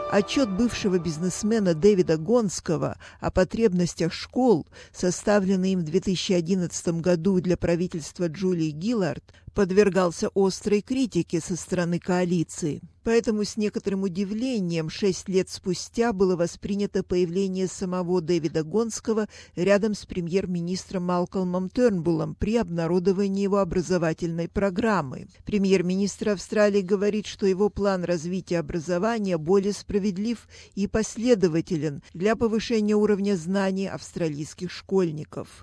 Отчет бывшего бизнесмена Дэвида Гонского о потребностях школ, составленный им в 2011 году для правительства Джулии Гиллард, подвергался острой критике со стороны коалиции. Поэтому с некоторым удивлением 6 лет спустя было воспринято появление самого Дэвида Гонского рядом с премьер-министром Малкольмом Тернбуллом при обнародовании его образовательной программы. Премьер-министр Австралии говорит, что его план развития образования более справедлив и последователен для повышения уровня знаний австралийских школьников.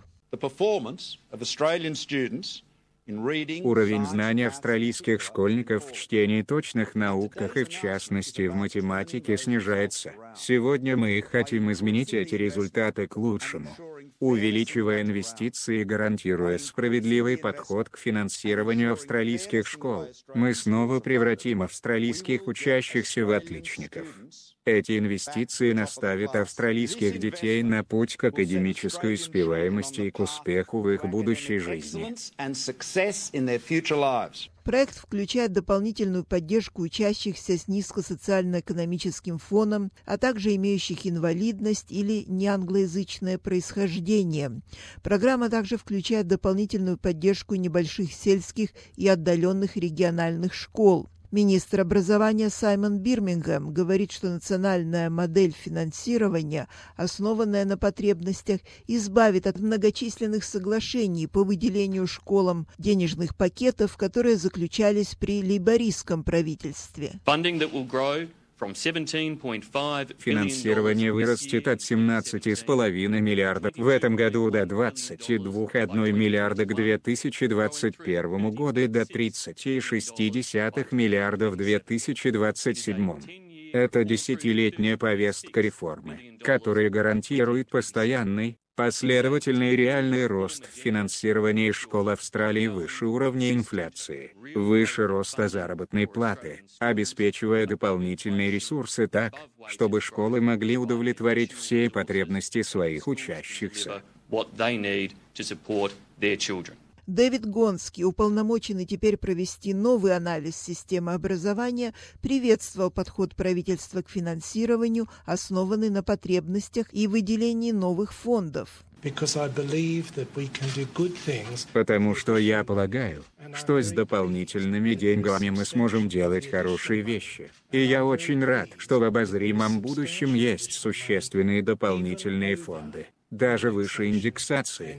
Уровень знаний австралийских школьников в чтении точных науках и в частности в математике снижается. Сегодня мы хотим изменить эти результаты к лучшему, увеличивая инвестиции и гарантируя справедливый подход к финансированию австралийских школ. Мы снова превратим австралийских учащихся в отличников. Эти инвестиции наставят австралийских детей на путь к академической успеваемости и к успеху в их будущей жизни. Проект включает дополнительную поддержку учащихся с низкосоциально-экономическим фоном, а также имеющих инвалидность или неанглоязычное происхождение. Программа также включает дополнительную поддержку небольших сельских и отдаленных региональных школ. Министр образования Саймон Бирмингем говорит, что национальная модель финансирования, основанная на потребностях, избавит от многочисленных соглашений по выделению школам денежных пакетов, которые заключались при лейбористском правительстве. Финансирование вырастет от 17,5 миллиардов в этом году до 22,1 миллиарда к 2021 году и до 30,6 миллиардов в 2027. Это десятилетняя повестка реформы, которая гарантирует постоянный, последовательный и реальный рост финансирования школ Австралии выше уровня инфляции, выше роста заработной платы, обеспечивая дополнительные ресурсы так, чтобы школы могли удовлетворить все потребности своих учащихся. Дэвид Гонский, уполномоченный теперь провести новый анализ системы образования, приветствовал подход правительства к финансированию, основанный на потребностях и выделении новых фондов. Потому что я полагаю, что с дополнительными деньгами мы сможем делать хорошие вещи. И я очень рад, что в обозримом будущем есть существенные дополнительные фонды, даже выше индексации.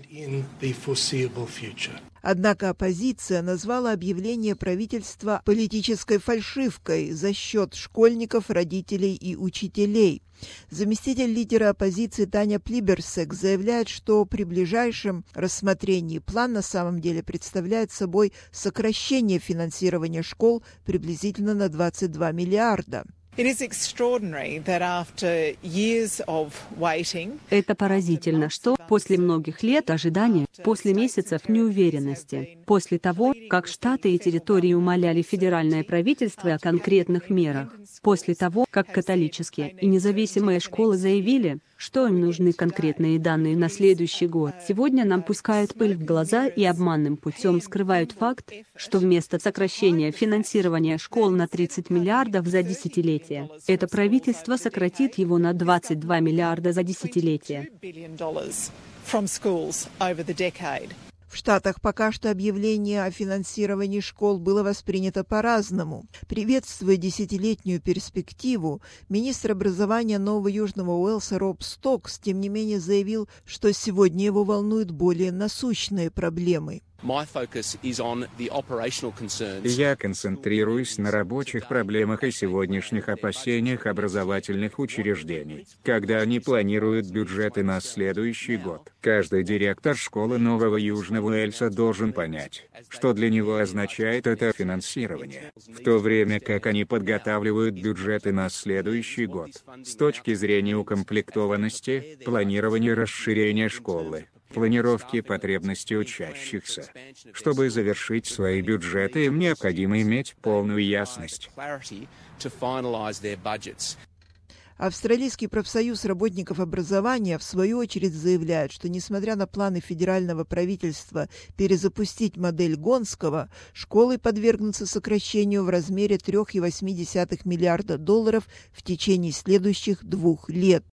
Однако оппозиция назвала объявление правительства политической фальшивкой за счет школьников, родителей и учителей. Заместитель лидера оппозиции Таня Плиберсек заявляет, что при ближайшем рассмотрении план на самом деле представляет собой сокращение финансирования школ приблизительно на 22 миллиарда. Это поразительно, что после многих лет ожидания, после месяцев неуверенности, после того, как штаты и территории умоляли федеральное правительство о конкретных мерах, после того, как католические и независимые школы заявили, что им нужны конкретные данные на следующий год, сегодня нам пускают пыль в глаза и обманным путем скрывают факт, что вместо сокращения финансирования школ на 30 миллиардов за десятилетие, это правительство сократит его на 22 миллиарда за десятилетие. В Штатах пока что объявление о финансировании школ было воспринято по-разному. Приветствуя десятилетнюю перспективу, министр образования Нового Южного Уэльса Роб Стокс, тем не менее, заявил, что сегодня его волнуют более насущные проблемы. Я концентрируюсь на рабочих проблемах и сегодняшних опасениях образовательных учреждений, когда они планируют бюджеты на следующий год. Каждый директор школы Нового Южного Уэльса должен понять, что для него означает это финансирование, в то время как они подготавливают бюджеты на следующий год. С точки зрения укомплектованности, планирования расширения школы, планировки потребностей учащихся. Чтобы завершить свои бюджеты, им необходимо иметь полную ясность. Австралийский профсоюз работников образования в свою очередь заявляет, что несмотря на планы федерального правительства перезапустить модель Гонского, школы подвергнутся сокращению в размере $3,8 миллиарда в течение следующих 2 лет.